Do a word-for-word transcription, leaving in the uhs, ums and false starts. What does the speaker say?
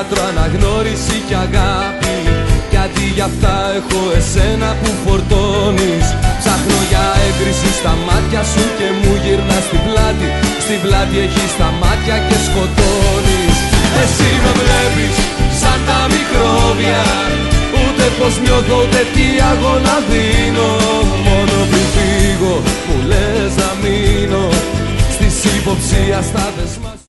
θάνατο, αναγνώριση και αγάπη. Γιατί γι' αυτά έχω εσένα που φορτώνεις. Ψάχνω για έγκριση στα μάτια σου και μου γυρνάς στην πλάτη. Στην πλάτη έχεις τα μάτια και σκοτώνεις.